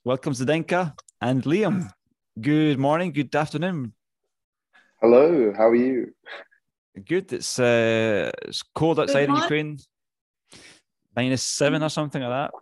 Welcome Zdenka and Liam. Good morning, good afternoon. Hello, how are you? Good. It's cold Good outside in morning. Ukraine, -7 or something like that.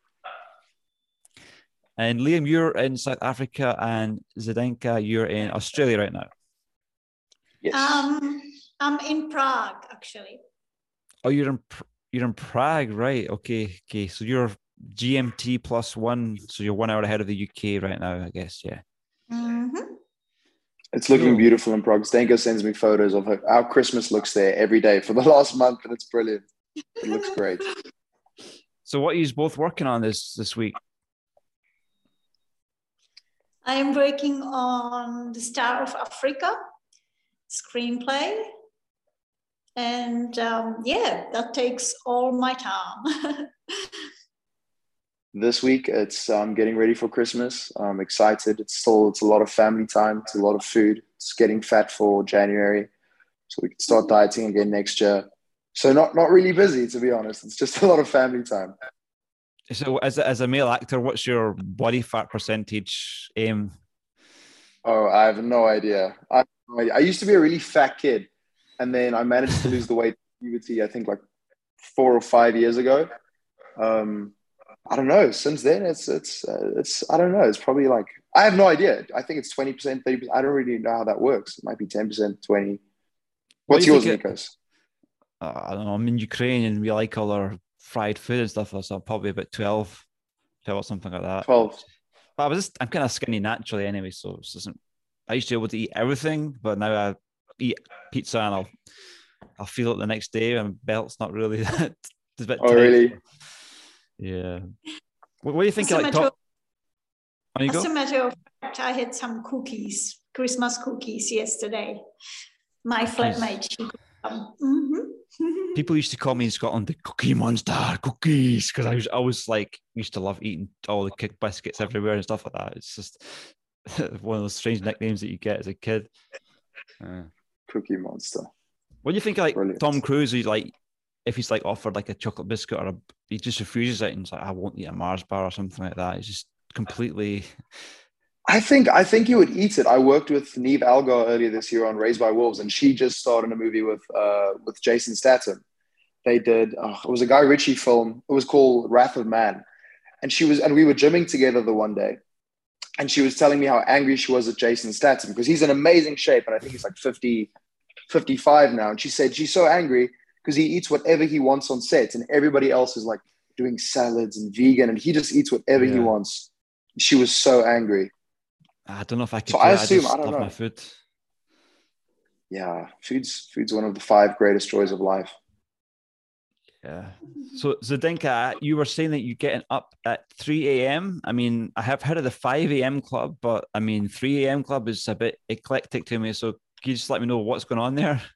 And Liam, you're in South Africa, and Zdenka, you're in Australia right now. Yes. I'm in Prague, actually. Oh, you're in Prague, right? Okay. So you're GMT +1, so you're 1 hour ahead of the UK right now, I guess. Yeah. Mm-hmm. It's looking Cool. beautiful in Prague. Stenka sends me photos of how Christmas looks there every day for the last month, and it's brilliant. It looks great. So what are you both working on this week? I am working on The Star of Africa screenplay. And that takes all my time. This week, it's getting ready for Christmas. I'm excited. It's a lot of family time. It's a lot of food. It's getting fat for January, so we can start dieting again next year. So not really busy, to be honest. It's just a lot of family time. So as a male actor, what's your body fat percentage aim? Oh, I have no idea. I used to be a really fat kid, and then I managed to lose the weight in puberty, I think like 4 or 5 years ago. I don't know. Since then, it's I don't know. It's probably like I have no idea. I think it's 20%, 30%. I don't really know how that works. It might be 10%, 20. What do What's you yours, think? Nikos? I don't know. I'm in Ukraine and we like all our fried food and stuff. So probably about 12 or something like that. 12. But I'm kind of skinny naturally anyway. So it doesn't, I used to be able to eat everything, but now I eat pizza and I'll feel it the next day. And belt's not really that. It's a bit Oh, tight. really? Yeah. What do you think? As a matter On you As go. a matter of fact, I had some cookies, Christmas cookies yesterday. My Cookies. flatmate, she cooked them. Mm-hmm. People used to call me in Scotland the Cookie Monster, cookies, because I was like used to love eating all the kick biscuits everywhere and stuff like that. It's just one of those strange nicknames that you get as a kid. Cookie Monster. What do you think of like Brilliant. Tom Cruise? He's like, if he's like offered like a chocolate biscuit he just refuses it and he's like, I won't eat a Mars bar or something like that. It's just completely. I think you would eat it. I worked with Neve Algar earlier this year on Raised by Wolves, and she just starred in a movie with Jason Statham. They did. It was a Guy Ritchie film. It was called Wrath of Man, and we were gymming together the one day, and she was telling me how angry she was at Jason Statham because he's in amazing shape, and I think he's like 50, 55 now. And she said she's so angry because he eats whatever he wants on set, and everybody else is like doing salads and vegan, and he just eats whatever he wants. She was so angry. I don't know if I could So do I it. assume, I I just don't love know. my food. Yeah, food's one of the 5 greatest joys of life. Yeah. So Zdenka, you were saying that you're getting up at 3 a.m. I mean, I have heard of the 5 a.m. club, but I mean, 3 a.m. club is a bit eclectic to me. So can you just let me know what's going on there?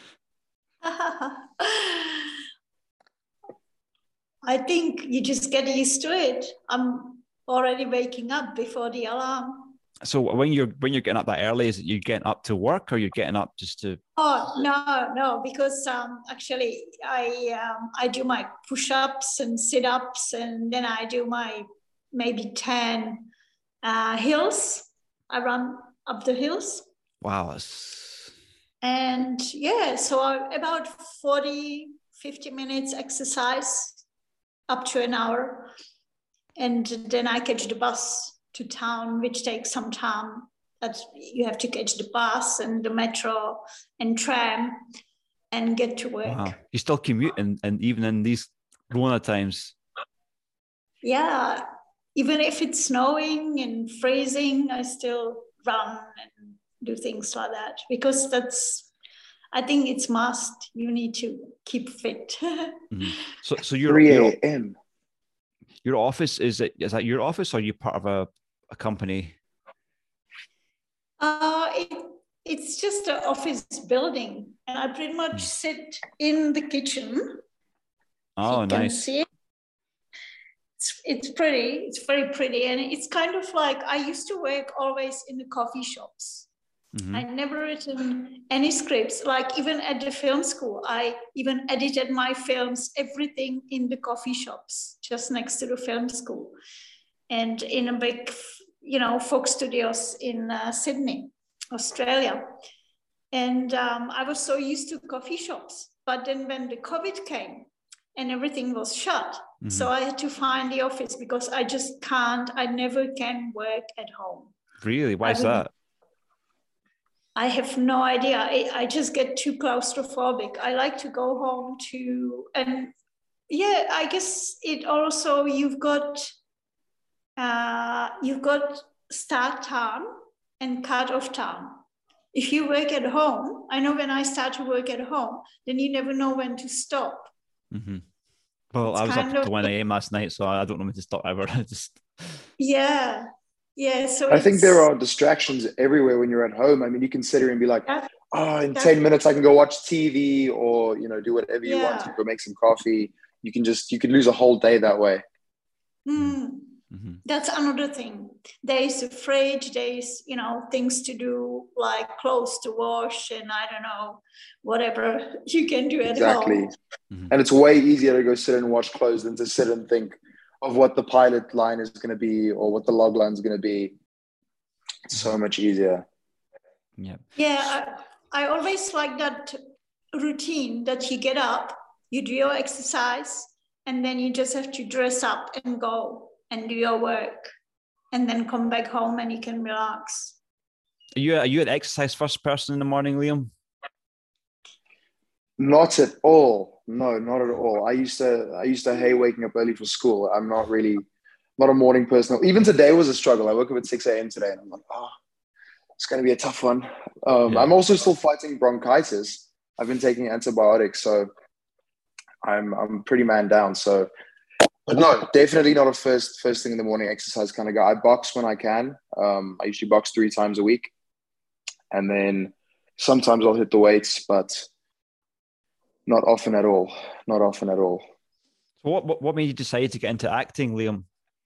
I think you just get used to it. I'm already waking up before the alarm. So when you're getting up that early, is it you're getting up to work or you're getting up just to? Oh no, because actually I do my push-ups and sit-ups, and then I do my maybe 10 hills. I run up the hills. Wow. And so about 50 minutes exercise up to an hour, and then I catch the bus to town, which takes some time. That you have to catch the bus and the metro and tram and get to work. Wow. You still commute and even in these Corona times. Yeah, even if it's snowing and freezing, I still run and do things like that because I think it's must. You need to keep fit. Mm-hmm. So 3 a.m. Your office is that your office or are you part of a company? It's just an office building, and I pretty much sit in the kitchen. Oh, you can nice. see it. It's pretty. It's very pretty, and it's kind of like I used to work always in the coffee shops. Mm-hmm. I never written any scripts. Like even at the film school, I even edited my films, everything in the coffee shops just next to the film school. and in a big, Fox Studios in Sydney, Australia. And I was so used to coffee shops. But then when the COVID came and everything was shut, so I had to find the office because I never can work at home. Really? Why is that? I have no idea. I just get too claustrophobic. I like to go home and yeah, I guess it also, you've got start time and cut off time. If you work at home, I know when I start to work at home, then you never know when to stop. Mm-hmm. Well, I was up to 1 a.m. last night, so I don't know when to stop ever. Yeah. So I think there are distractions everywhere when you're at home. I mean, you can sit here and be like, in 10 minutes I can go watch TV or, do whatever you want. You go make some coffee. You can lose a whole day that way. Mm-hmm. That's another thing. There is a fridge, there is, things to do, like clothes to wash, and I don't know, whatever you can do at home. Mm-hmm. And it's way easier to go sit and wash clothes than to sit and think of what the pilot line is going to be or what the log line is going to be. It's so much easier. Yeah, I always like that routine that you get up, you do your exercise, and then you just have to dress up and go and do your work, and then come back home and you can relax. Are you an exercise first person in the morning, Liam? Not at all. No, not at all. I used to hate waking up early for school. I'm not a morning person. Even today was a struggle. I woke up at 6 a.m. today and I'm like, it's going to be a tough one. I'm also still fighting bronchitis. I've been taking antibiotics, so I'm pretty man down. So, but no, definitely not a first thing in the morning exercise kind of guy. I box when I can. I usually box 3 times a week, and then sometimes I'll hit the weights, but not often at all. Not often at all. So what made you decide to get into acting, Liam?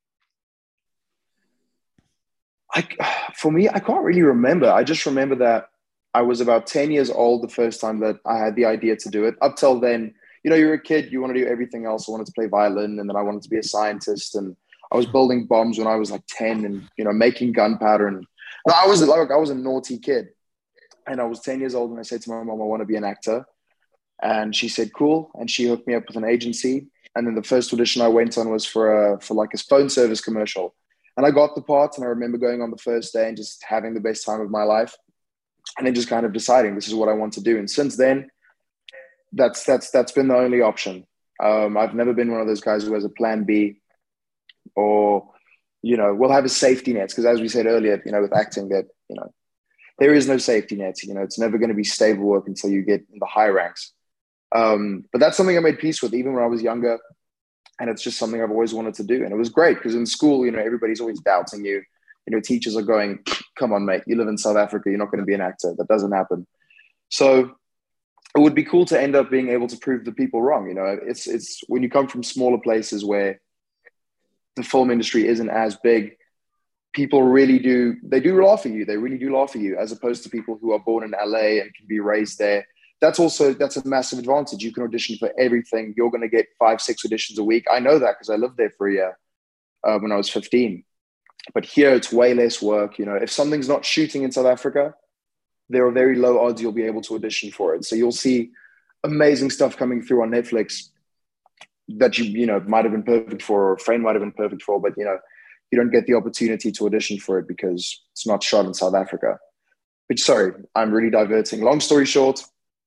For me, I can't really remember. I just remember that I was about 10 years old the first time that I had the idea to do it. Up till then, you're a kid, you want to do everything else. I wanted to play violin, and then I wanted to be a scientist, and I was building bombs when I was like 10 and, making gunpowder. And I was a naughty kid. And I was 10 years old and I said to my mom, I want to be an actor. And she said, cool. And she hooked me up with an agency. And then the first audition I went on was for like a phone service commercial. And I got the part, and I remember going on the first day and just having the best time of my life. And then just kind of deciding this is what I want to do. And since then, that's been the only option. I've never been one of those guys who has a plan B or, we'll have a safety net. Because as we said earlier, with acting that, there is no safety net. It's never going to be stable work until you get in the high ranks. But that's something I made peace with even when I was younger. And it's just something I've always wanted to do. And it was great because in school, everybody's always doubting you. Teachers are going, come on, mate, you live in South Africa. You're not going to be an actor. That doesn't happen. So it would be cool to end up being able to prove the people wrong. It's when you come from smaller places where the film industry isn't as big, people really do laugh at you. They really do laugh at you, as opposed to people who are born in LA and can be raised there. That's a massive advantage. You can audition for everything. You're going to get 5-6 auditions a week. I know that because I lived there for a year when I was 15. But here it's way less work. If something's not shooting in South Africa, there are very low odds you'll be able to audition for it. So you'll see amazing stuff coming through on Netflix that you might have been perfect for, or a friend might have been perfect for, but you don't get the opportunity to audition for it because it's not shot in South Africa. But sorry, I'm really diverting. Long story short,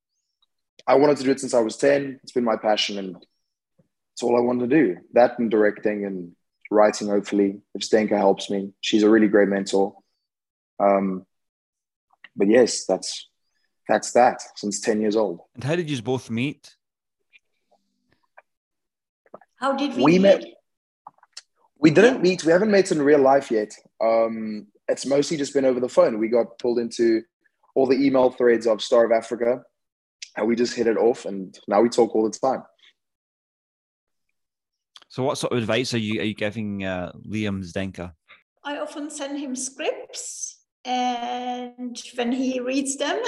I wanted to do it since I was 10. It's been my passion, and it's all I wanted to do. That and directing and writing, hopefully, if Zdenka helps me. She's a really great mentor. But yes, that's that since 10 years old. And how did you both meet? How did we meet? Met? We didn't meet. We haven't met in real life yet. It's mostly just been over the phone. We got pulled into all the email threads of Star of Africa, and we just hit it off, and now we talk all the time. So what sort of advice are you giving Liam Zdenka? I often send him scripts, and when he reads them,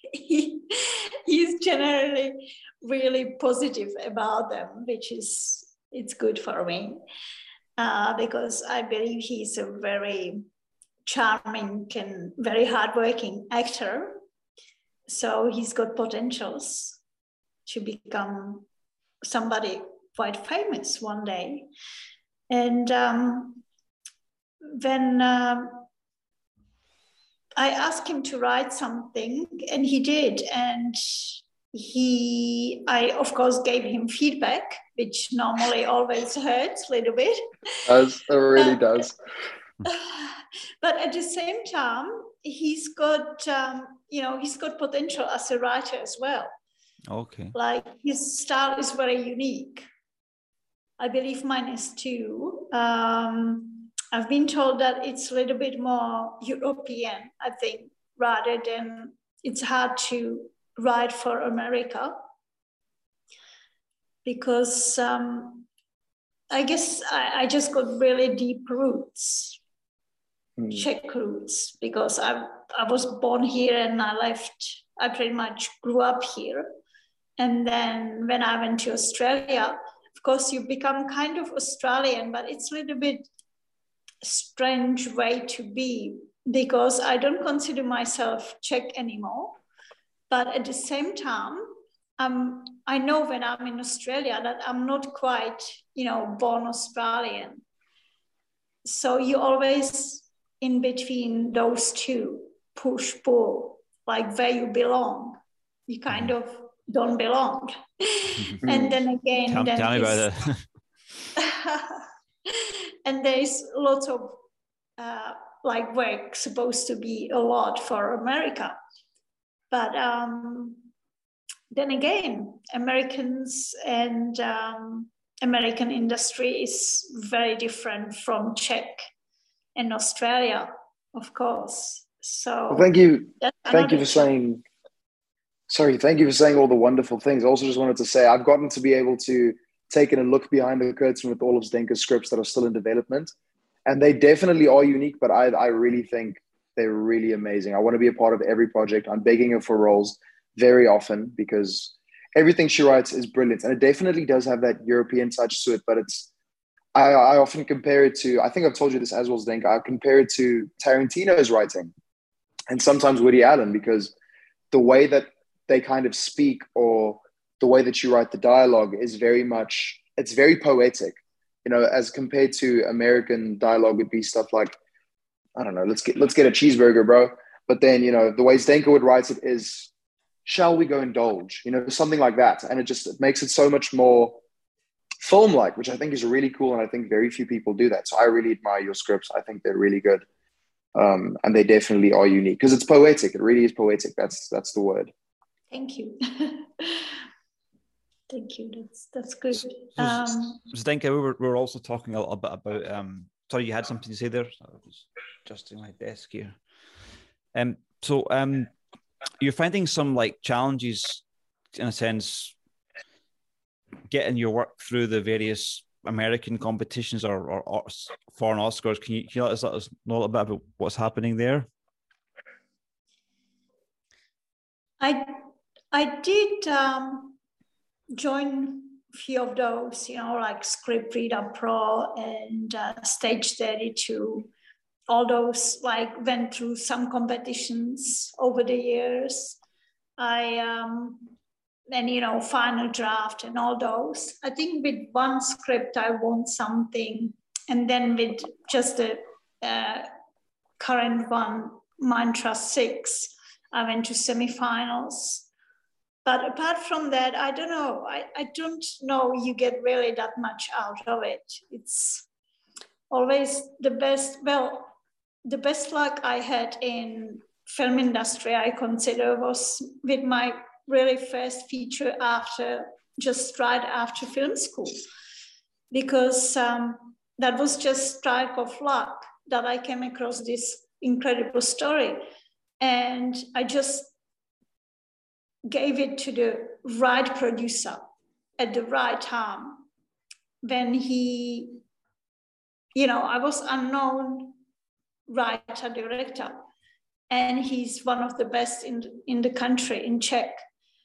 he's generally really positive about them, it's good for me. because I believe he's a very charming and very hardworking actor. So he's got potentials to become somebody quite famous one day. And when I asked him to write something, and he did, and I of course gave him feedback, which normally always hurts a little bit. It really does. But at the same time, he's got he's got potential as a writer as well. Okay. Like his style is very unique. I believe mine is too. I've been told that it's a little bit more European, I think, rather than it's hard to write for America, because I guess I just got really deep roots, Czech roots, because I was born here and I pretty much grew up here. And then when I went to Australia, of course, you become kind of Australian, but it's a little bit strange way to be, because I don't consider myself Czech anymore. But at the same time, I know when I'm in Australia that I'm not quite, born Australian. So you always in between those two, push, pull, like where you belong. You kind of don't belong. And then again, tell me about it. And there's lots of work supposed to be a lot for America. But then again, Americans and American industry is very different from Czech and Australia, of course. So well, thank you for saying. Sorry, thank you for saying all the wonderful things. I also just wanted to say I've gotten to be able to take in a look behind the curtain with all of Zdenka's scripts that are still in development. And they definitely are unique, but I really think they're really amazing. I want to be a part of every project. I'm begging her for roles very often because everything she writes is brilliant. And it definitely does have that European touch to it, but I often compare it to, I think I've told you this as well, Zdenka, I compare it to Tarantino's writing and sometimes Woody Allen, because the way that they kind of speak or the way that you write the dialogue is it's very poetic, as compared to American dialogue would be stuff like, I don't know, let's get a cheeseburger, bro. But then, the way Zdenka would write it is, shall we go indulge? Something like that. And it makes it so much more film-like, which I think is really cool. And I think very few people do that. So I really admire your scripts. I think they're really good. And they definitely are unique because it's poetic. It really is poetic. That's the word. Thank you. Thank you. That's good. Zdenka, we were also talking a little bit about. Sorry, you had something to say there. I was adjusting my desk here. So you're finding some challenges, in a sense, getting your work through the various American competitions or foreign Oscars. Can you let us know a little bit about what's happening there? I did join a few of those, like Script Reader Pro and Stage 32. All those went through some competitions over the years. And Final Draft and all those. I think with one script I won something, and then with just the current one, Mantra 6, I went to semifinals. But apart from that, I don't know. I don't know you get really that much out of it. It's always the best. Well, the best luck I had in film industry, I consider, was with my really first feature just right after film school. Because that was just strike of luck that I came across this incredible story. And I just gave it to the right producer at the right time when I was unknown writer, director, and he's one of the best in the country, in Czech.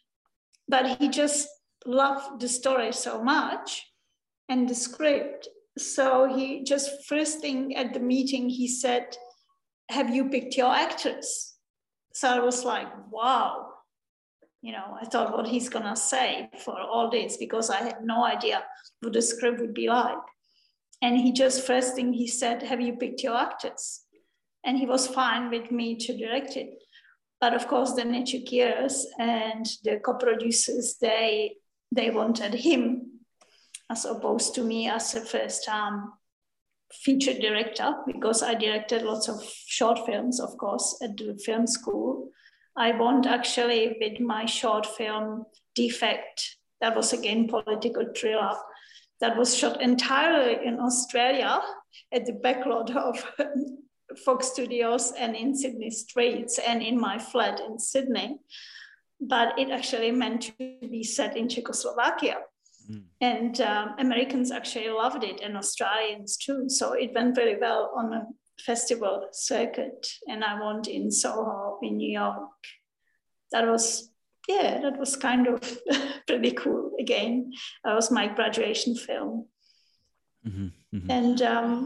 But he just loved the story so much and the script So he just first thing at the meeting, he said, have you picked your actors? So I was like, wow. I thought what he's going to say for all this, because I had no idea what the script would be like. And he just first thing he said, have you picked your actors? And he was fine with me to direct it. But of course, then it took years, and the co-producers, they wanted him as opposed to me as a first-time feature director, because I directed lots of short films, of course, at the film school. I won actually with my short film Defect. That was again political thriller. That was shot entirely in Australia at the backlot of Fox Studios and in Sydney Streets and in my flat in Sydney. But it actually meant to be set in Czechoslovakia. And Americans actually loved it, and Australians too. So it went very well on a festival circuit, and I won in Soho in New York. That was kind of pretty cool. Again, that was my graduation film. And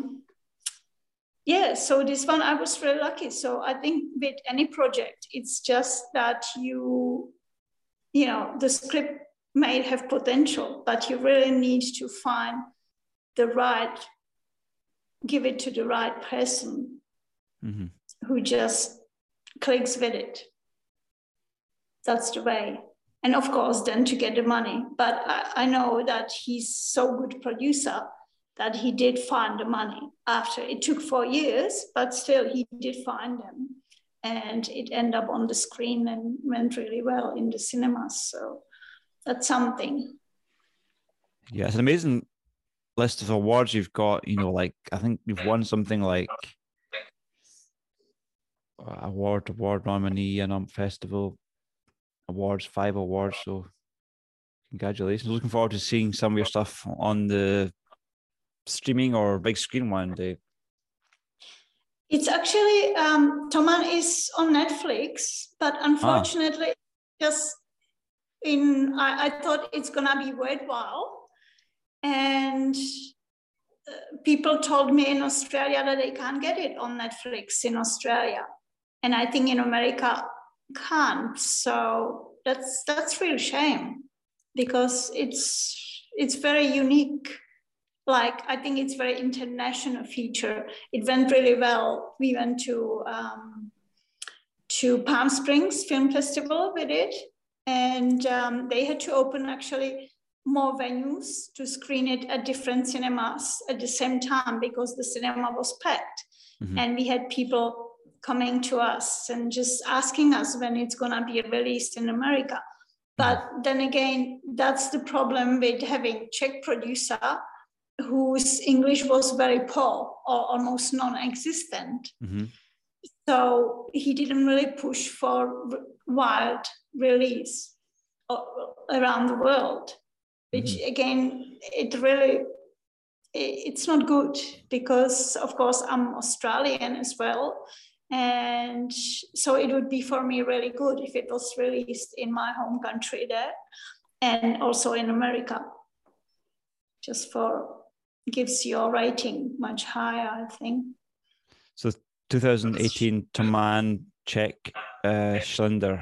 so this one I was really lucky. So I think with any project, it's just that the script may have potential, but you really need to find give it to the right person who just clicks with it. That's the way. And of course, then to get the money. But I know that he's so good producer that he did find the money after. It took 4 years, but still he did find them. And it ended up on the screen and went really well in the cinemas. So that's something. Yeah, it's an amazing list of awards you've got. I think you've won something like award nominee and festival awards, 5 awards. So congratulations. Looking forward to seeing some of your stuff on the streaming or big screen one day. It's actually Toman is on Netflix, but unfortunately I thought it's gonna be worthwhile, and people told me in Australia that they can't get it on Netflix in Australia, and I think in America can't. So that's real shame, because it's very unique. Like, I think it's very international feature. It went really well. We went to Palm Springs Film Festival with it, and they had to open actually more venues to screen it at different cinemas at the same time, because the cinema was packed. And we had people coming to us and just asking us when it's gonna be released in America. But then again, that's the problem with having Czech producer whose English was very poor or almost non-existent. So he didn't really push for wide release around the world, which again, it's not good, because of course I'm Australian as well. And so it would be for me really good if it was released in my home country there and also in America, just gives your rating much higher, I think. So 2018 Toman, Czech, Schlinder.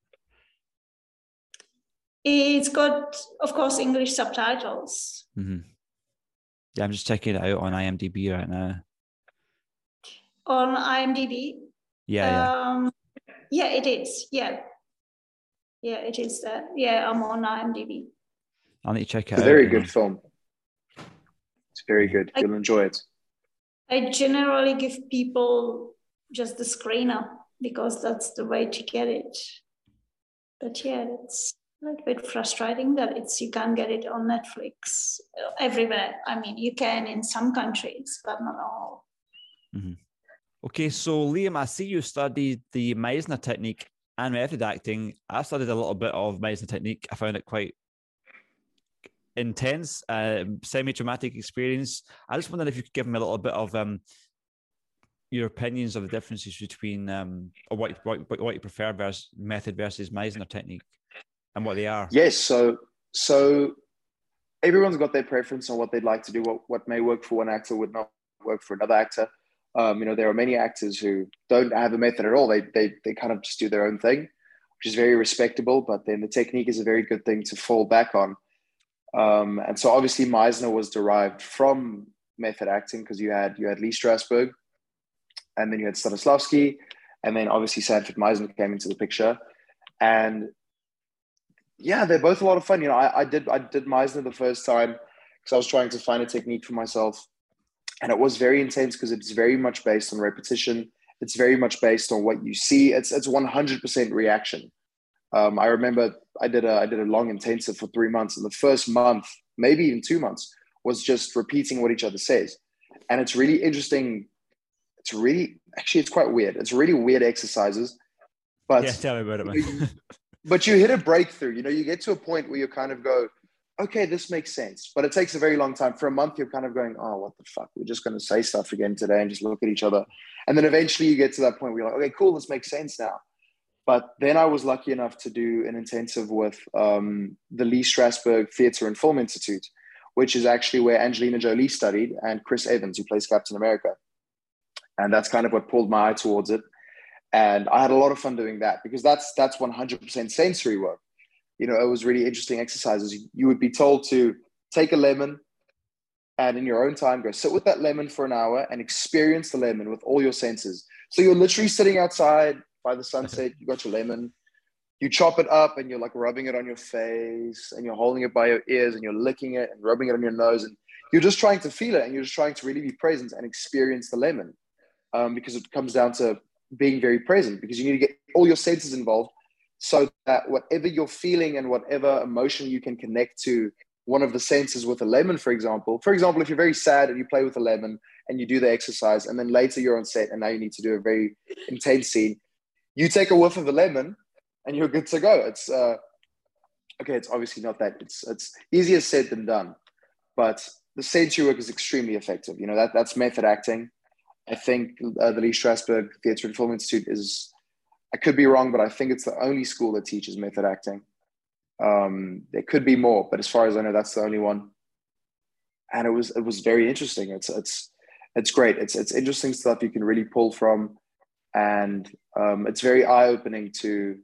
It's got, of course, English subtitles. Yeah, I'm just checking it out on IMDb right now. On IMDb? Yeah. Yeah, it is. Yeah, it is there. Yeah, I'm on IMDb. I'll need to check it out. It's a very good film. It's very good. You'll enjoy it. I generally give people just the screener, because that's the way to get it. But yeah, it's a little bit frustrating that you can't get it on Netflix everywhere. I mean, you can in some countries, but not all. Okay, so Liam, I see you studied the Meisner technique and method acting. I studied a little bit of Meisner technique. I found it quite intense, semi-traumatic experience. I just wondered if you could give me a little bit of your opinions of the differences between or what you prefer versus method versus Meisner technique, and what they are. Yes, so everyone's got their preference on what they'd like to do. What may work for one actor would not work for another actor. There are many actors who don't have a method at all. They kind of just do their own thing, which is very respectable. But then the technique is a very good thing to fall back on. And so obviously Meisner was derived from method acting, because you had Lee Strasberg, and then you had Stanislavski, and then obviously Sanford Meisner came into the picture. And yeah, they're both a lot of fun. I did Meisner the first time because I was trying to find a technique for myself. And it was very intense because it's very much based on repetition. It's very much based on what you see. It's 100% reaction. I remember I did a long intensive for 3 months, and the first month, maybe even 2 months, was just repeating what each other says. And it's really interesting. It's quite weird. It's really weird exercises. But yeah, tell me about it, man. But you hit a breakthrough. You get to a point where you kind of go, okay, this makes sense. But it takes a very long time. For a month, you're kind of going, oh, what the fuck? We're just going to say stuff again today and just look at each other. And then eventually you get to that point where you're like, okay, cool, this makes sense now. But then I was lucky enough to do an intensive with the Lee Strasberg Theatre and Film Institute, which is actually where Angelina Jolie studied, and Chris Evans, who plays Captain America. And that's kind of what pulled my eye towards it. And I had a lot of fun doing that, because that's 100% sensory work. It was really interesting exercises. You would be told to take a lemon and in your own time, go sit with that lemon for an hour and experience the lemon with all your senses. So you're literally sitting outside by the sunset, you got your lemon, you chop it up and you're like rubbing it on your face, and you're holding it by your ears and you're licking it and rubbing it on your nose. And you're just trying to feel it, and you're just trying to really be present and experience the lemon, because it comes down to being very present, because you need to get all your senses involved, so that whatever you're feeling and whatever emotion you can connect to one of the senses with a lemon, for example, if you're very sad and you play with a lemon and you do the exercise, and then later you're on set and now you need to do a very intense scene, you take a whiff of the lemon and you're good to go. It's okay. It's obviously not that. It's easier said than done, but the sensory work is extremely effective. That's method acting. I think the Lee Strasberg Theatre and Film Institute is, I could be wrong, but I think it's the only school that teaches method acting. There could be more, but as far as I know, that's the only one. And it was very interesting. It's great. It's interesting stuff you can really pull from, and it's very eye-opening to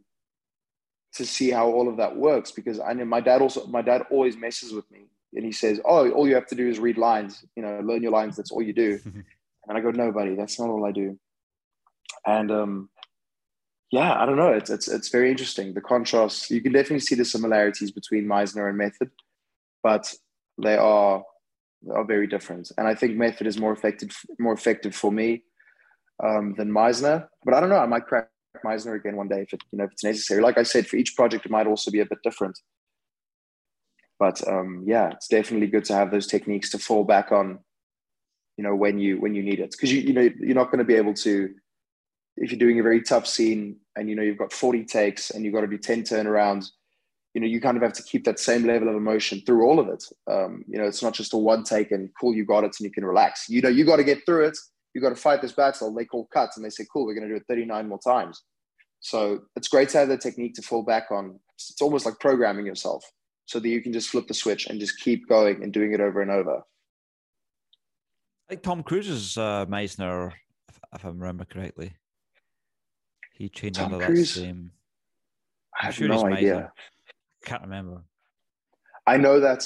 see how all of that works. Because I know my dad always messes with me, and he says, "Oh, all you have to do is read lines. Learn your lines. That's all you do." And I go, "No, buddy, that's not all I do." And yeah, I don't know. It's very interesting. The contrast, you can definitely see the similarities between Meisner and method, but they are very different. And I think method is more effective for me than Meisner. But I don't know. I might crack Meisner again one day if it's necessary. Like I said, for each project, it might also be a bit different. But yeah, it's definitely good to have those techniques to fall back on, when you need it, because you're not going to be able to. If you're doing a very tough scene and you've got 40 takes and you've got to do 10 turnarounds, you kind of have to keep that same level of emotion through all of it. It's not just a one take and cool, you got it and you can relax. You got to get through it. You got to fight this battle. They call cuts and they say, cool, we're going to do it 39 more times. So it's great to have the technique to fall back on. It's almost like programming yourself so that you can just flip the switch and just keep going and doing it over and over. Like Tom Cruise's Meisner, if I remember correctly. He changed Tom under Cruise? that same. I have no idea. Can't remember. I know that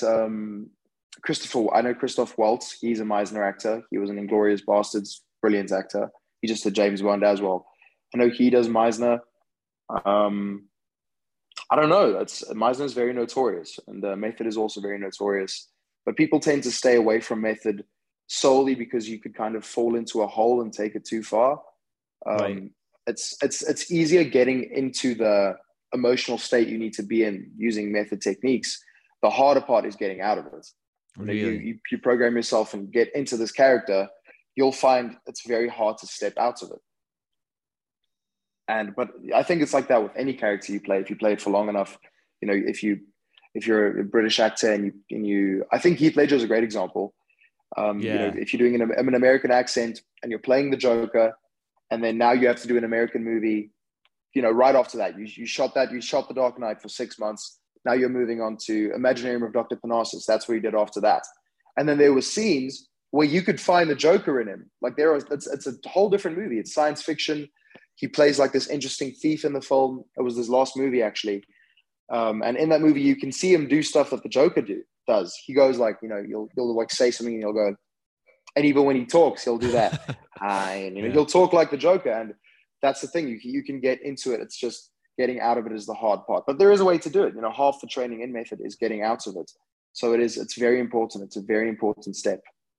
Christoph Waltz. He's a Meisner actor. He was in Inglourious Basterds, brilliant actor. He just did James Bond as well. I know he does Meisner. I don't know. Meisner is very notorious, and method is also very notorious. But people tend to stay away from method solely because you could kind of fall into a hole and take it too far. Right. It's easier getting into the emotional state you need to be in using method techniques. The harder part is getting out of it. Really? You program yourself and get into this character, you'll find it's very hard to step out of it. But I think it's like that with any character you play. If you play it for long enough, if you're a British actor and you I think Heath Ledger is a great example. If you're doing an American accent and you're playing the Joker, and then now you have to do an American movie, right after that, you shot The Dark Knight for 6 months. Now you're moving on to Imaginarium of Dr. Parnassus. That's what he did after that. And then there were scenes where you could find the Joker in him. Like it's a whole different movie. It's science fiction. He plays like this interesting thief in the film. It was his last movie, actually. And in that movie, you can see him do stuff that the Joker does. He goes like, you'll like say something and he'll go, and even when he talks, he'll do that. Hi, and he'll talk like the Joker. And that's the thing. You can get into it. It's just getting out of it is the hard part. But there is a way to do it. Half the training in method is getting out of it. So it's very important. It's a very important step.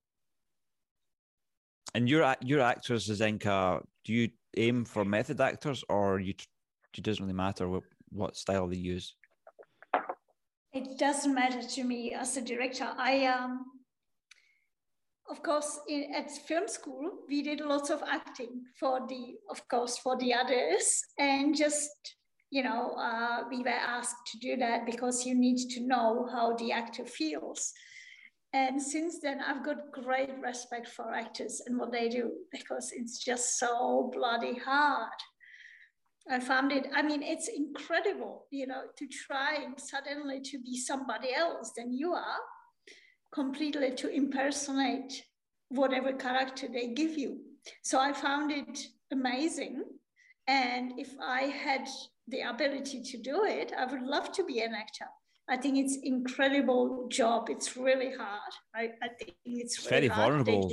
And your actors, Zdenka, do you aim for method actors, or it doesn't really matter what style they use? It doesn't matter to me as a director. Of course, at film school, we did lots of acting for the others, and just, we were asked to do that because you need to know how the actor feels. And since then, I've got great respect for actors and what they do, because it's just so bloody hard. I found it, it's incredible, to try suddenly to be somebody else than you are, completely to impersonate whatever character they give you. So I found it amazing. And if I had the ability to do it, I would love to be an actor. I think it's incredible job. It's really hard. I think it's really very vulnerable.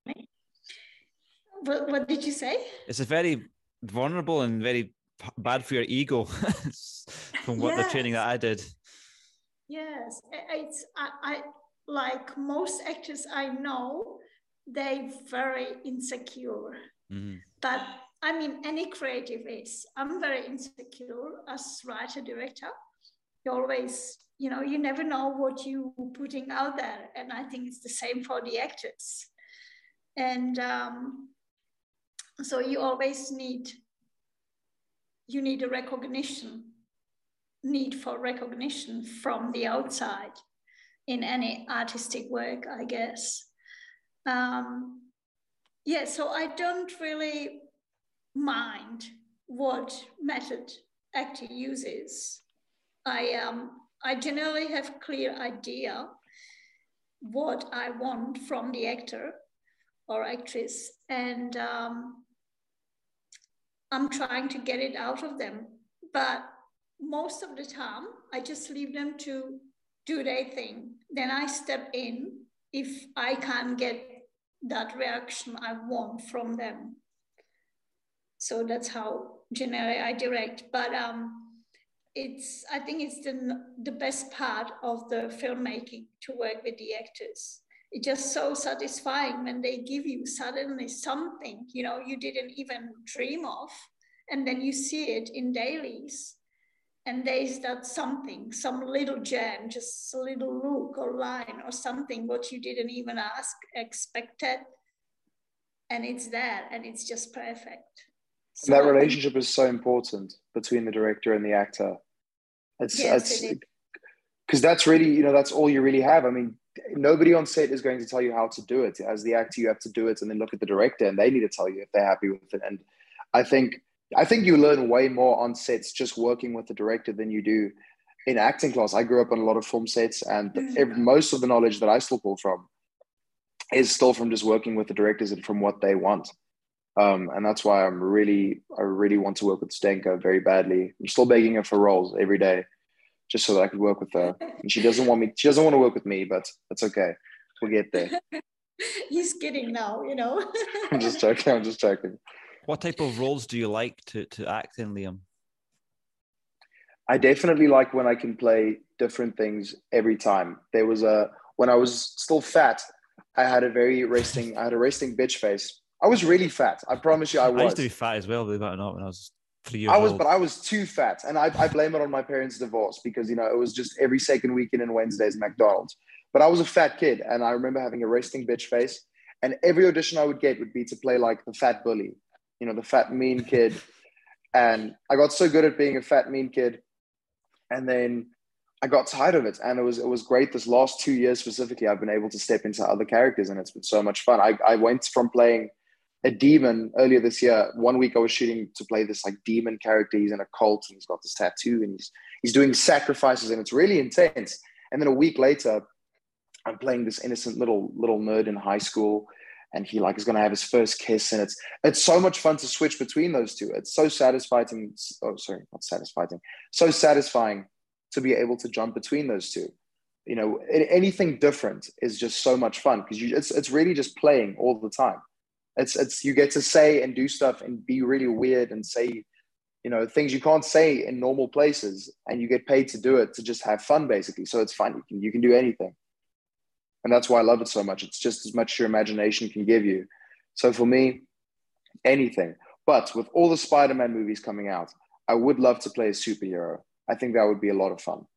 What did you say? It's a very vulnerable and very bad for your ego from what the training that I did. Yes, I like most actors I know, they're very insecure. Mm-hmm. But any creative is. I'm very insecure as writer, director. You always, you never know what you're putting out there. And I think it's the same for the actors. And so you always need a need for recognition from the outside in any artistic work, I guess. So I don't really mind what method actor uses. I generally have clear idea what I want from the actor or actress, and I'm trying to get it out of them. But most of the time, I just leave them to do their thing. Then I step in if I can't get that reaction I want from them. So that's how generally I direct. But I think it's the best part of the filmmaking, to work with the actors. It's just so satisfying when they give you suddenly something, you didn't even dream of, and then you see it in dailies, and there's that something, some little gem, just a little look or line or something, what you didn't even expected, and it's there, and it's just perfect. So that relationship is so important between the director and the actor. It's because that's really, that's all you really have. Nobody on set is going to tell you how to do it. As the actor, you have to do it and then look at the director, and they need to tell you if they're happy with it. And I think you learn way more on sets just working with the director than you do in acting class. I grew up on a lot of film sets, and most of the knowledge that I still pull from is still from just working with the directors and from what they want. And that's why I really want to work with Zdenka very badly. I'm still begging her for roles every day, just so that I could work with her. And she doesn't want to work with me, but that's okay. We'll get there. He's kidding now, I'm just joking. What type of roles do you like to act in, Liam? I definitely like when I can play different things every time. When I was still fat, I had a resting bitch face. I was really fat. I promise you I was. I used to be fat as well, believe it or not, when I was 3 years old. But I was too fat. And I blame it on my parents' divorce, because, it was just every second weekend and Wednesdays McDonald's. But I was a fat kid, and I remember having a resting bitch face. And every audition I would get would be to play like the fat bully, the fat mean kid. And I got so good at being a fat mean kid. And then I got tired of it. And it was great. This last 2 years specifically, I've been able to step into other characters, and it's been so much fun. I went from playing a demon earlier this year. 1 week I was shooting to play this like demon character. He's in a cult and he's got this tattoo, and he's doing sacrifices, and it's really intense. And then a week later, I'm playing this innocent little nerd in high school, and he like is going to have his first kiss, and it's so much fun to switch between those two. It's so satisfying. Oh, sorry, not satisfying. So satisfying to be able to jump between those two. You know, anything different is just so much fun because it's really just playing all the time. It's you get to say and do stuff and be really weird and say, you know, things you can't say in normal places, and you get paid to do it to just have fun, basically. So it's fun. You can do anything. And that's why I love it so much. It's just as much as your imagination can give you. So for me, anything. But with all the Spider-Man movies coming out, I would love to play a superhero. I think that would be a lot of fun.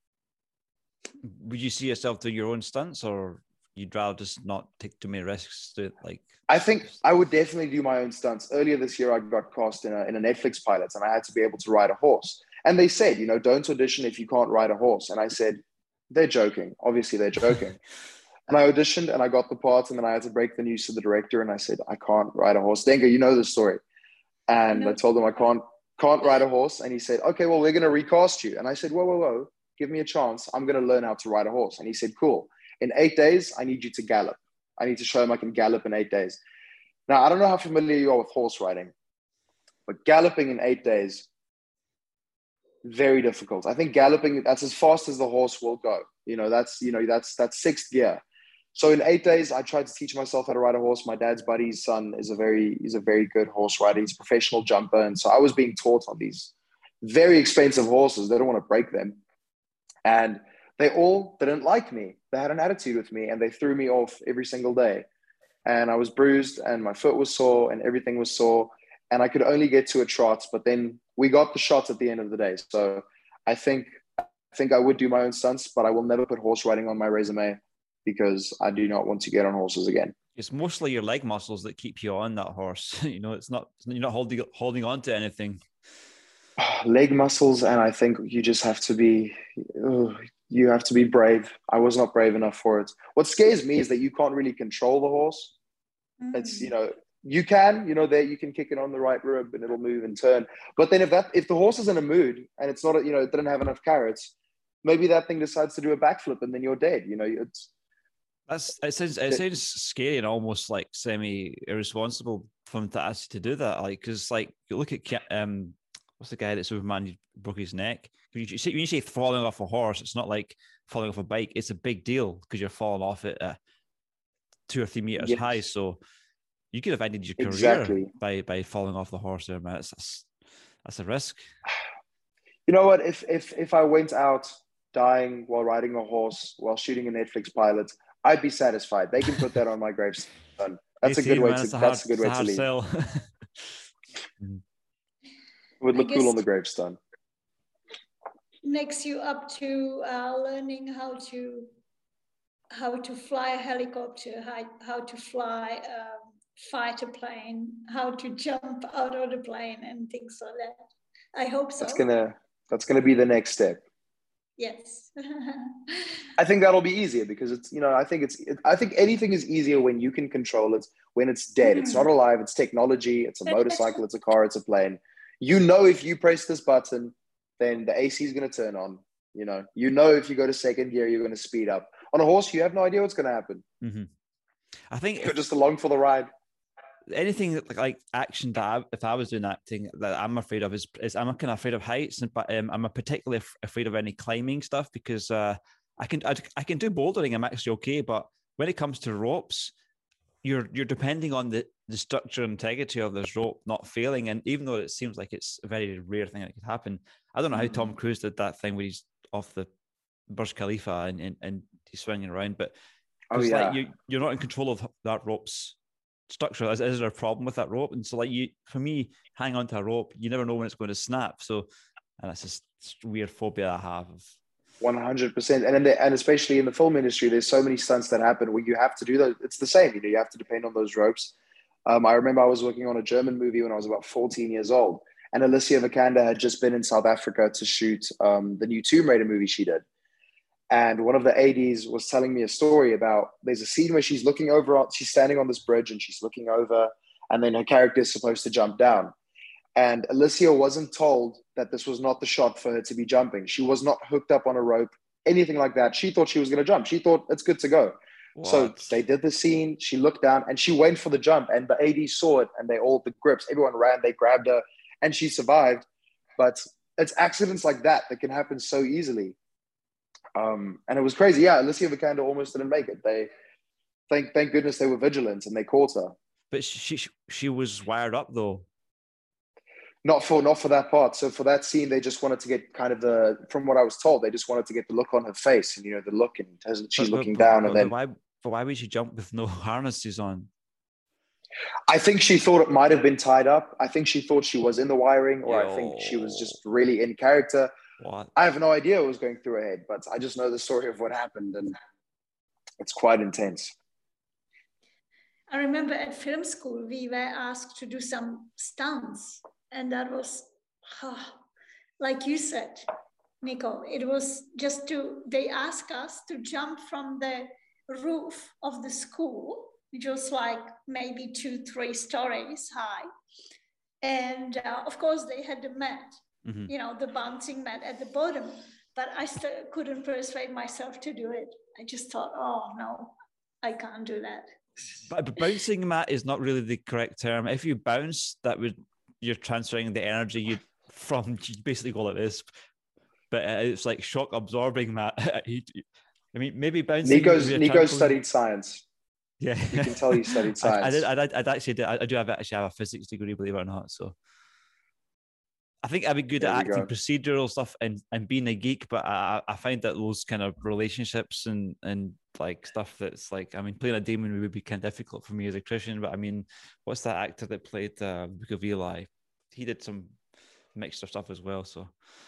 Would you see yourself doing your own stunts, or you'd rather just not take too many risks to like? I think I would definitely do my own stunts. Earlier this year, I got cast in a Netflix pilot, and I had to be able to ride a horse. And they said, you know, don't audition if you can't ride a horse. And I said, they're joking. Obviously, they're joking. And I auditioned and I got the part, and then I had to break the news to the director, and I said, I can't ride a horse. Denga, you know the story. And I told him I can't ride a horse. And he said, okay, well, we're going to recast you. And I said, whoa, give me a chance. I'm going to learn how to ride a horse. And he said, cool. In 8 days, I need you to gallop. I need to show him I can gallop in 8 days. Now, I don't know how familiar you are with horse riding, but galloping in 8 days, very difficult. I think galloping, that's as fast as the horse will go. That's sixth gear. So in 8 days, I tried to teach myself how to ride a horse. My dad's buddy's son is a very good horse rider. He's a professional jumper. And so I was being taught on these very expensive horses. They don't want to break them. And they all didn't like me. They had an attitude with me, and they threw me off every single day. And I was bruised, and my foot was sore, and everything was sore. And I could only get to a trot, but then we got the shot at the end of the day. So I think I would do my own stunts, but I will never put horse riding on my resume, because I do not want to get on horses again. It's mostly your leg muscles that keep you on that horse. It's not, you're not holding on to anything. Leg muscles, and I think you just have to be, you have to be brave. I was not brave enough for it. What scares me is that you can't really control the horse. It's, you can, that you can kick it on the right rib and it'll move and turn. But then if the horse is in a mood and it's not, it didn't have enough carrots, maybe that thing decides to do a backflip and then you're dead. It sounds scary and almost like semi irresponsible for him to ask you to do that. Like, because like you look at what's the guy that Superman broke his neck? When you say falling off a horse, it's not like falling off a bike. It's a big deal because you're falling off it 2 or 3 meters high. So you could have ended your career by falling off the horse there, man. That's a risk. You know what? If I went out dying while riding a horse while shooting a Netflix pilot, I'd be satisfied. They can put that on my gravestone. That's a good way to leave. It would look cool on the gravestone. Next you up to learning how to fly a helicopter, how to fly a fighter plane, how to jump out of the plane and things like that. I hope so. That's gonna be the next step. Yes. I think that'll be easier because it's, I think anything is easier when you can control it, when it's dead. It's not alive, it's technology, it's a motorcycle, it's a car, it's a plane. If you press this button, then the AC is going to turn on. If you go to second gear, you're going to speed up. On a horse, you have no idea what's going to happen. Mm-hmm. I think you're just along for the ride. Anything like action that if I was doing acting that I'm afraid of is I'm kind of afraid of heights, but I'm particularly afraid of any climbing stuff because I can do bouldering. I'm actually okay, but when it comes to ropes, you're depending on the structure and integrity of this rope not failing. And even though it seems like it's a very rare thing that could happen, I don't know how Tom Cruise did that thing where he's off the Burj Khalifa and he's swinging around. But like you're not in control of that rope's structure. Is there a problem with that rope? And so like for me, hang on to a rope, you never know when it's going to snap. So, and that's just weird phobia I have of 100%. And especially in the film industry, there's so many stunts that happen where you have to do those. It's the same, you have to depend on those ropes. I remember I was working on a German movie when I was about 14 years old, and Alicia Vikander had just been in South Africa to shoot the new Tomb Raider movie she did. And one of the ADs was telling me a story about, there's a scene where she's standing on this bridge and she's looking over, and then her character is supposed to jump down. And Alicia wasn't told that this was not the shot for her to be jumping. She was not hooked up on a rope, anything like that. She thought she was going to jump. She thought it's good to go. So What? they did the scene. She looked down and she went for the jump. And the AD saw it and they all, the grips, everyone ran, they grabbed her and she survived. But it's accidents like that that can happen so easily. And it was crazy. Yeah, Alicia Vikander almost didn't make it. They, thank goodness they were vigilant and they caught her. But she was wired up though. Not for that part. So for that scene, they just wanted to get kind of from what I was told, they just wanted to get the look on her face and, the look, and she's looking down. And then why would she jump with no harnesses on? I think she thought it might have been tied up. I think she thought she was in the wiring, or I think she was just really in character. What? I have no idea what was going through her head, but I just know the story of what happened, and it's quite intense. I remember at film school, we were asked to do some stunts. And that was, like you said, Nico, it was just they asked us to jump from the roof of the school, which was like maybe 2-3 stories high. And of course, they had the mat, the bouncing mat at the bottom. But I still couldn't persuade myself to do it. I just thought, oh, no, I can't do that. But bouncing mat is not really the correct term. If you bounce, you're transferring the energy from basically all it is, but it's like shock absorbing mat. I mean, maybe bouncing. Nico studied science. Yeah, you can tell he studied science. I do have a physics degree, believe it or not. So I think I'd be good at acting procedural stuff and being a geek, but I find that those kind of relationships and like stuff that's like, I mean, playing a demon would be kind of difficult for me as a Christian, but I mean, what's that actor that played Book of Eli? He did some mixed stuff as well, so.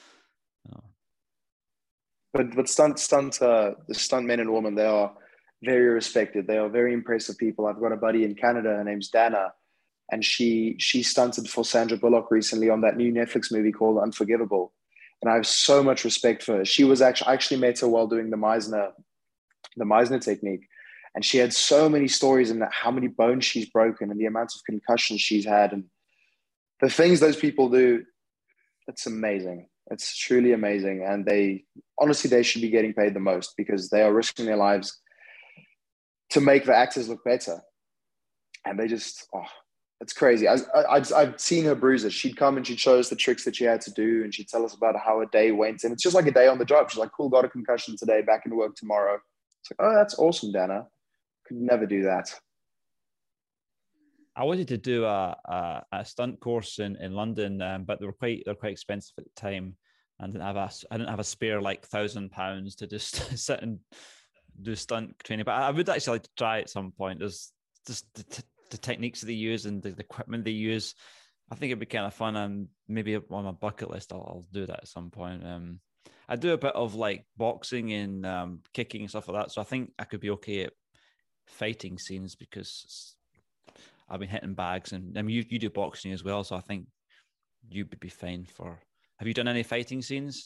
But the stunt men and women, they are very respected. They are very impressive people. I've got a buddy in Canada, her name's Dana, and she stunted for Sandra Bullock recently on that new Netflix movie called Unforgivable. And I have so much respect for her. She was I actually met her while doing the Meisner technique. And she had so many stories and how many bones she's broken and the amounts of concussions she's had. And the things those people do, it's amazing. It's truly amazing. And they should be getting paid the most because they are risking their lives to make the actors look better. And they just, it's crazy. I've seen her bruises. She'd come and she'd show us the tricks that she had to do, and she'd tell us about how a day went. And it's just like a day on the job. She's like, cool, got a concussion today, back in work tomorrow. It's like, oh, that's awesome, Dana. Could never do that. I wanted to do a stunt course in London, but they're quite expensive at the time, and I didn't have a spare like £1,000 to just sit and do stunt training. But I would actually like to try at some point. There's just the techniques that they use and the equipment they use. I think it'd be kind of fun, and maybe on my bucket list, I'll do that at some point. I do a bit of like boxing and kicking and stuff like that, so I think I could be okay at fighting scenes because I've been hitting bags, and I mean you do boxing as well, so I think you would be fine for. Have you done any fighting scenes?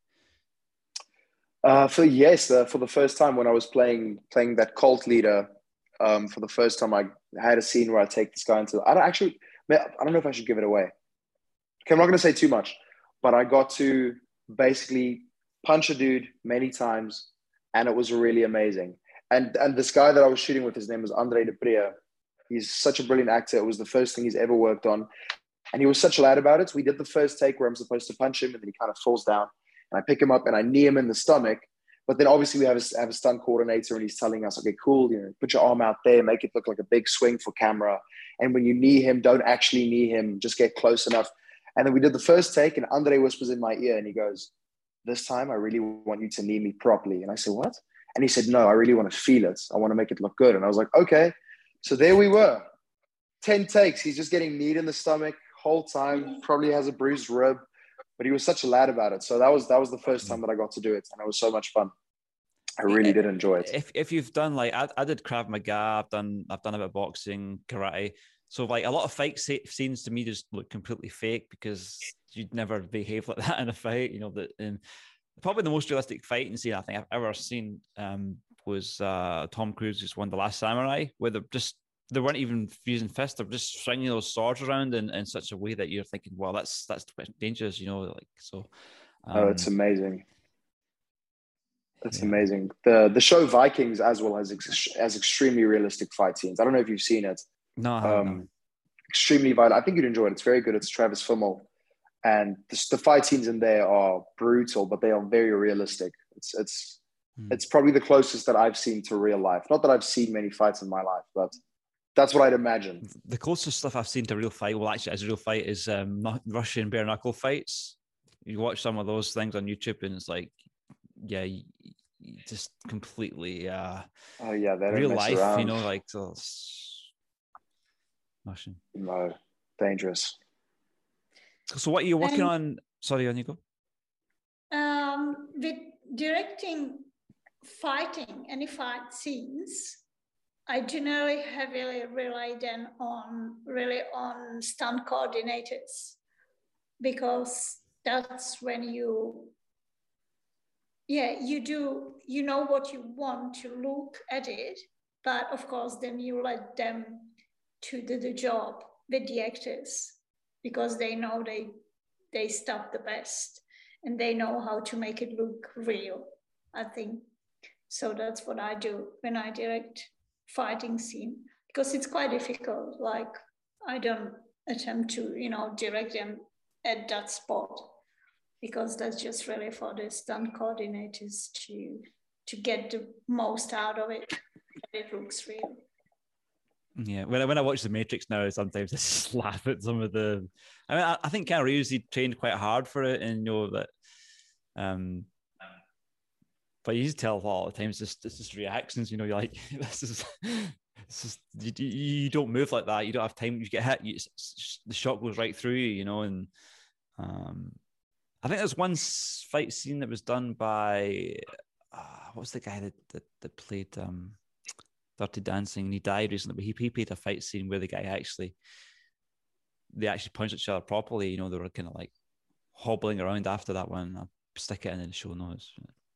For the first time when I was playing that cult leader, for the first time I had a scene where I take this guy into. I don't know if I should give it away. Okay, I'm not going to say too much, but I got to basically punch a dude many times, and it was really amazing. And this guy that I was shooting with, his name was Andre de Priya. He's such a brilliant actor. It was the first thing he's ever worked on. And he was such a lad about it. So we did the first take where I'm supposed to punch him, and then he kind of falls down. And I pick him up and I knee him in the stomach. But then obviously we have a stunt coordinator, and he's telling us, okay, cool, put your arm out there, make it look like a big swing for camera. And when you knee him, don't actually knee him, just get close enough. And then we did the first take, and Andre whispers in my ear, and he goes, this time I really want you to knee me properly. And I said, what? And he said, no, I really want to feel it. I want to make it look good. And I was like, okay. So there we were, 10 takes. He's just getting kneed in the stomach whole time, probably has a bruised rib, but he was such a lad about it. So that was the first time that I got to do it, and it was so much fun. I really did enjoy it. If you've done like I did Krav Maga, I've done a bit of boxing, karate. So like a lot of fight scenes to me just look completely fake because you'd never behave like that in a fight. Probably the most realistic fighting scene I think I've ever seen was Tom Cruise's one, The Last Samurai, where they're just they weren't even using fists; they're just swinging those swords around in such a way that you're thinking, "Well, that's dangerous," you know. Like so. Oh, it's amazing. It's Yeah. amazing. The show Vikings as well has extremely realistic fight scenes. I don't know if you've seen it. No, I haven't. No. Extremely violent. I think you'd enjoy it. It's very good. It's Travis Fimmel, and the fight scenes in there are brutal, but they are very realistic. It's probably the closest that I've seen to real life. Not that I've seen many fights in my life, but that's what I'd imagine. The closest stuff I've seen to real fight, well, actually, as a real fight, is Russian bare knuckle fights. You watch some of those things on YouTube, and it's like, yeah, you just completely oh yeah, they real life, around. you know, like Russian. No, dangerous. So what are you working on? Sorry, on you go. With directing fighting, any fight scenes, I generally heavily rely then on stunt coordinators, because that's when you know what you want to look at it, but of course then you let them to do the job with the actors, because they know they stuff the best and they know how to make it look real, I think. So that's what I do when I direct fighting scene, because it's quite difficult. Like, I don't attempt to, direct them at that spot, because that's just really for the stunt coordinators to get the most out of it, and it looks real. Yeah, when I watch The Matrix now, sometimes I just laugh at some of the. I mean, I think Keanu Reeves, he trained quite hard for it, and that. But you just tell all the times it's just reactions. You're like, this is you don't move like that. You don't have time. You get hit. The shot goes right through you. And I think there's one fight scene that was done by what's the guy that played Dirty Dancing, and he died recently, but he played a fight scene where they actually punched each other properly. They were kind of like hobbling around after that one. I'll stick it in the show notes.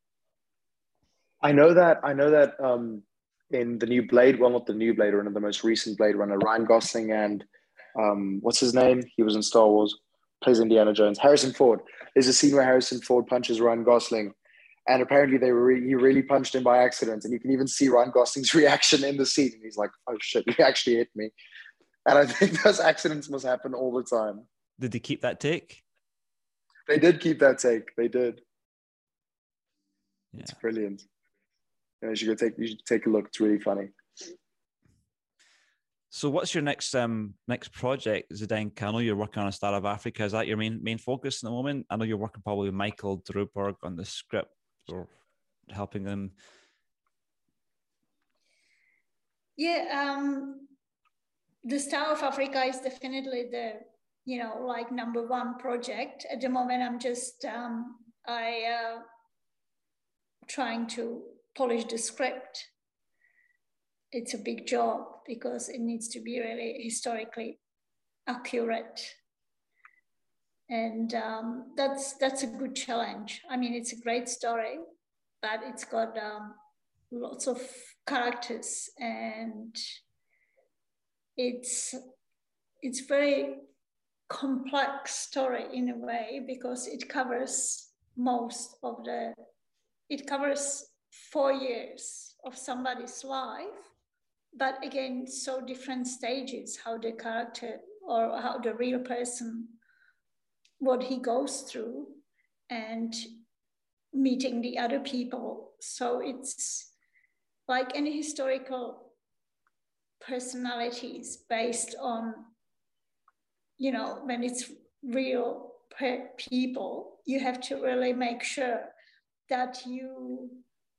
I know that in the new Blade, well, not the new Blade Runner, the most recent Blade Runner, Ryan Gosling and what's his name? He was in Star Wars, plays Indiana Jones. Harrison Ford. There's a scene where Harrison Ford punches Ryan Gosling, and apparently he really punched him by accident. And you can even see Ryan Gosling's reaction in the scene. And he's like, oh shit, he actually hit me. And I think those accidents must happen all the time. Did they keep that take? They did keep that take. They did. Yeah. It's brilliant. You should take a look. It's really funny. So what's your next project, Zdenka? I know you're working on A Star of Africa. Is that your main focus at the moment? I know you're working probably with Michael Druberg on the script, or helping them. Yeah, The Star of Africa is definitely the, number one project. At the moment, I'm just trying to polish the script. It's a big job because it needs to be really historically accurate. And that's a good challenge. I mean, it's a great story, but it's got lots of characters, and it's very complex story in a way, because it covers it covers 4 years of somebody's life, but again, so different stages, how the character or how the real person, what he goes through, and meeting the other people. So it's like any historical personalities based on, when it's real people, you have to really make sure that you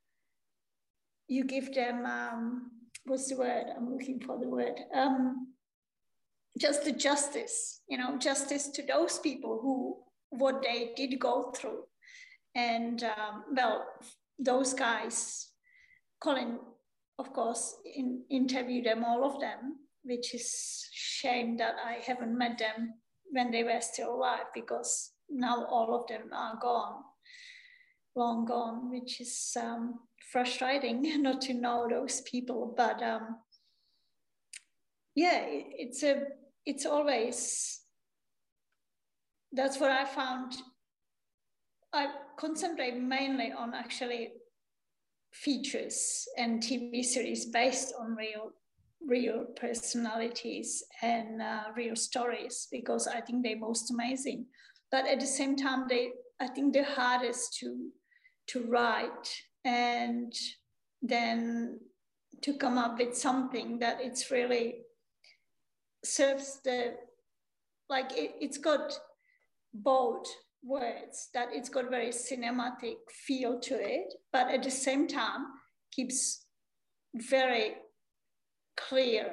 give them, what's the word? I'm looking for the word. Just the justice, justice to those people what they did go through. And those guys, Colin, of course, interviewed them, all of them, which is shame that I haven't met them when they were still alive, because now all of them are gone, long gone, which is frustrating not to know those people. But yeah, it's always, that's what I found. I concentrate mainly on actually features and TV series based on real personalities and real stories, because I think they're most amazing. But at the same time, I think they're hardest to write, and then to come up with something that it's really serves the, like it's got both words, that it's got very cinematic feel to it, but at the same time keeps very clear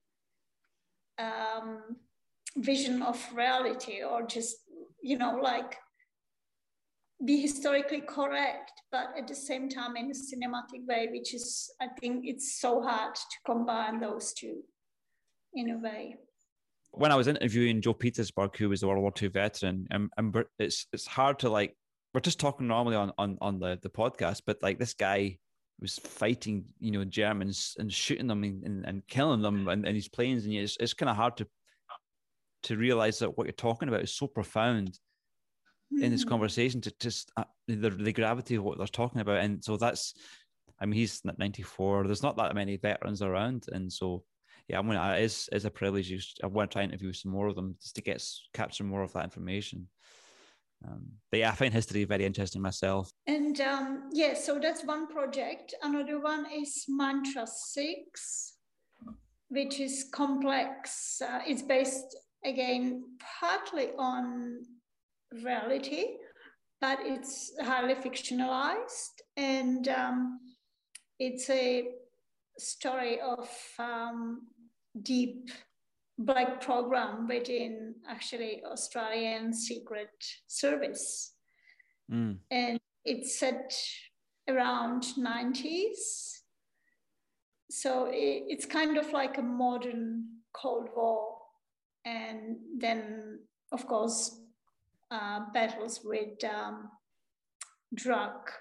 vision of reality, or just, like be historically correct, but at the same time in a cinematic way, which is, I think it's so hard to combine those two in a way. When I was interviewing Joe Petersburg, who was a World War II veteran, and it's hard to, like, we're just talking normally on the podcast, but like this guy was fighting, Germans and shooting them and killing them and these planes, and it's kind of hard to realize that what you're talking about is so profound in this conversation, to just the gravity of what they're talking about. And so that's, I mean, he's 94. There's not that many veterans around, and so. Yeah, it's a privilege. I want to try and interview some more of them just to capture more of that information. But yeah, I find history very interesting myself. And so that's one project. Another one is Mantra 6, which is complex. It's based, again, partly on reality, but it's highly fictionalized. And it's a story of deep black program within actually Australian Secret Service. And it's set around 90s. So it's kind of like a modern Cold War. And then, of course, battles with drug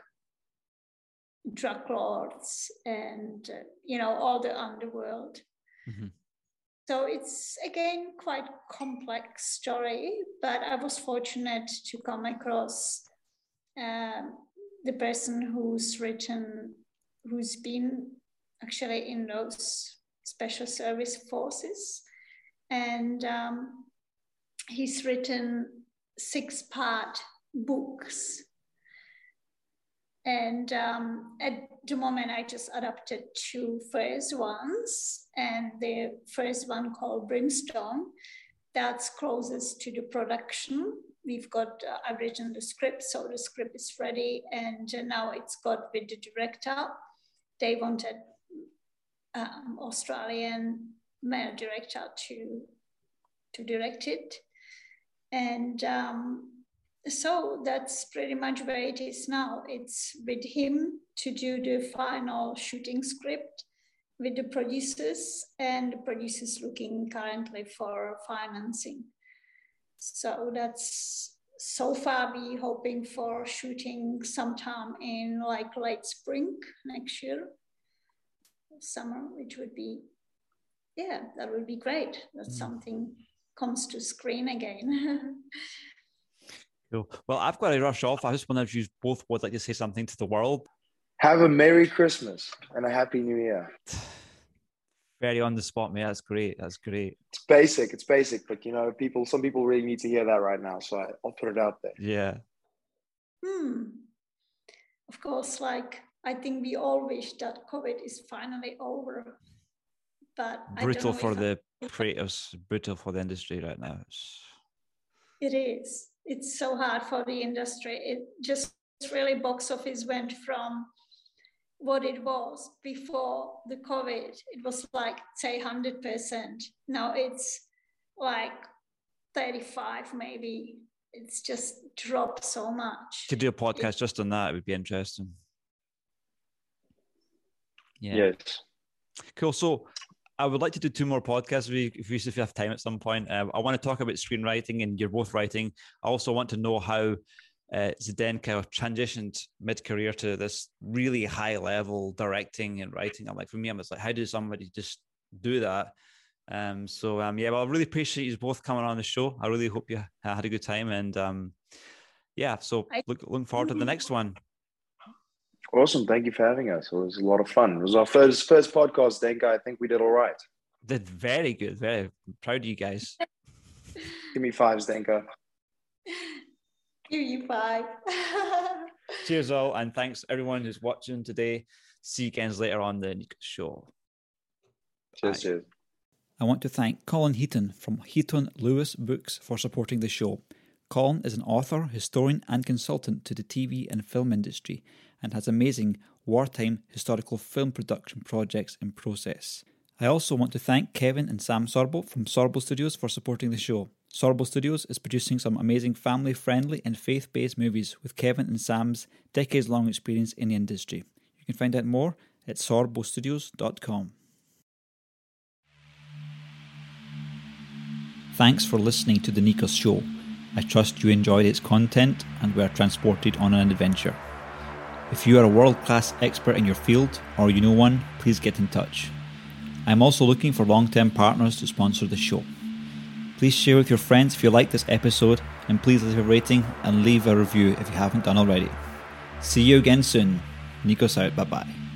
lords and, all the underworld. Mm-hmm. So it's, again, quite complex story, but I was fortunate to come across the person who's been actually in those special service forces. And he's written 6-part books. And at the moment, I just adapted 2 first ones. And the first one, called Brimstone, that's closest to the production. I've written the script, so the script is ready. And now it's got with the director. They wanted Australian male director to direct it. And so that's pretty much where it is now. It's with him to do the final shooting script with the producers, and the producers looking currently for financing. So that's, so far, we hoping for shooting sometime in like late spring next year, summer, which would be, that would be great. That's something comes to screen again. Cool. Well, I've got to rush off. I just wonder if you both would like to say something to the world. Have a Merry Christmas and a Happy New Year. Very on the spot, mate. That's great. It's basic, but some people really need to hear that right now. So I'll put it out there. Yeah. Of course, I think we all wish that COVID is finally over. But brutal for the creators, brutal for the industry right now. It is. It's so hard for the industry. It just really, box office went from what it was before the COVID. It was like, say, 100%. Now it's like 35 maybe. It's just dropped so much. To do a podcast just on that, it would be interesting. Yeah. Yes. Cool. So I would like to do 2 more podcasts if you have time at some point. I want to talk about screenwriting, and you're both writing. I also want to know how Zdenka transitioned mid-career to this really high-level directing and writing. For me, I'm just like, how does somebody just do that? Well, I really appreciate you both coming on the show. I really hope you had a good time, and looking forward to the next one. Awesome. Thank you for having us. It was a lot of fun. It was our first podcast, Zdenka. I think we did all right. Did very good. Very proud of you guys. Give me 5, Zdenka. Give you 5. Cheers all, and thanks everyone who's watching today. See you again later on the Nikos Show. Cheers. I want to thank Colin Heaton from Heaton Lewis Books for supporting the show. Colin is an author, historian and consultant to the TV and film industry and has amazing wartime historical film production projects in process. I also want to thank Kevin and Sam Sorbo from Sorbo Studios for supporting the show. Sorbo Studios is producing some amazing family-friendly and faith-based movies with Kevin and Sam's decades-long experience in the industry. You can find out more at sorbostudios.com. Thanks for listening to The Nikos Show. I trust you enjoyed its content and were transported on an adventure. If you are a world-class expert in your field or you know one, please get in touch. I am also looking for long-term partners to sponsor the show. Please share with your friends if you like this episode, and please leave a rating and leave a review if you haven't done already. See you again soon. Nikos out. Bye-bye.